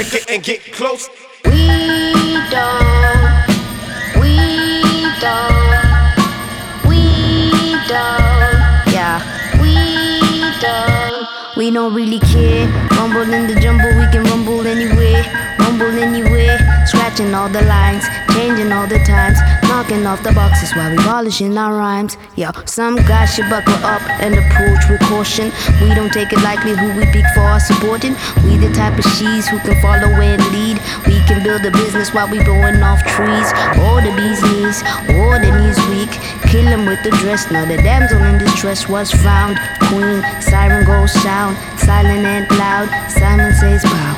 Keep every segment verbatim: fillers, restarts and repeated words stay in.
check it and get close. We don't, we don't, we don't, yeah, we don't. We don't really care. Rumble in the jumble, we can rumble anywhere, rumble anywhere. Scratching all the lines, changing all the times, knocking off the boxes while we polishing our rhymes. Yo, some guys should buckle up and approach with caution. We don't take it lightly who we pick for our supporting. We the type of she's who can follow and lead. We can build a business while we blowing off trees. All the bee's knees, all the knees weak. Kill 'em with the dress. Now the damsel in distress was found. Queen, siren goes sound, silent and loud. Simon says bow.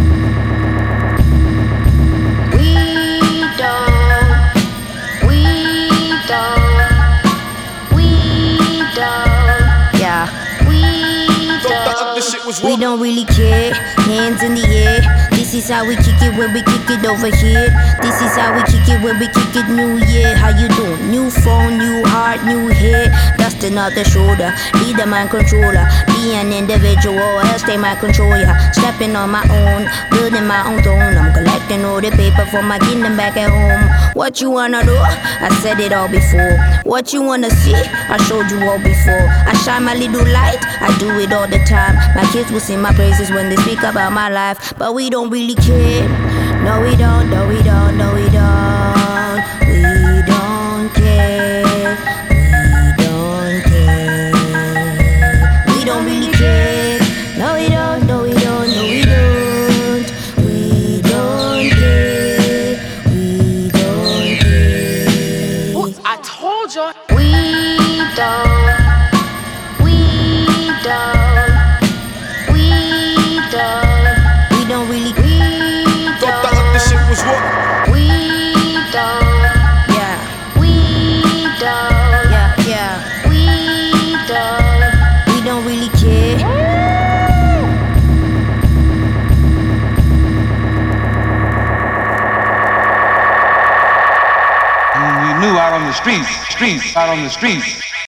We don't really care, hands in the air. This is how we kick it when we kick it over here. This is how we kick it when we kick it new year. How you doing? New phone, new heart, new hair. Dusting off the shoulder, leader mind controller. Be an individual, else they might control ya. Stepping on my own, building my own throne. I'm collecting all the paper for my kingdom back at home. What you wanna do? I said it all before. What you wanna see? I showed you all before. I shine my little light, I do it all the time. My kids will sing my praises when they speak about my life, but we don't really care. No we don't, no we don't, no we don't. We don't care. We don't care. We don't really care. No we don't, no we don't, no we don't. We don't care. We don't care. Ooh, I told you. We don't. We don't. We don't really, we don't. Thought the other shit was what? We don't, yeah. We don't, yeah, yeah. We don't. We don't really care. We knew out on the streets, streets, out on the streets.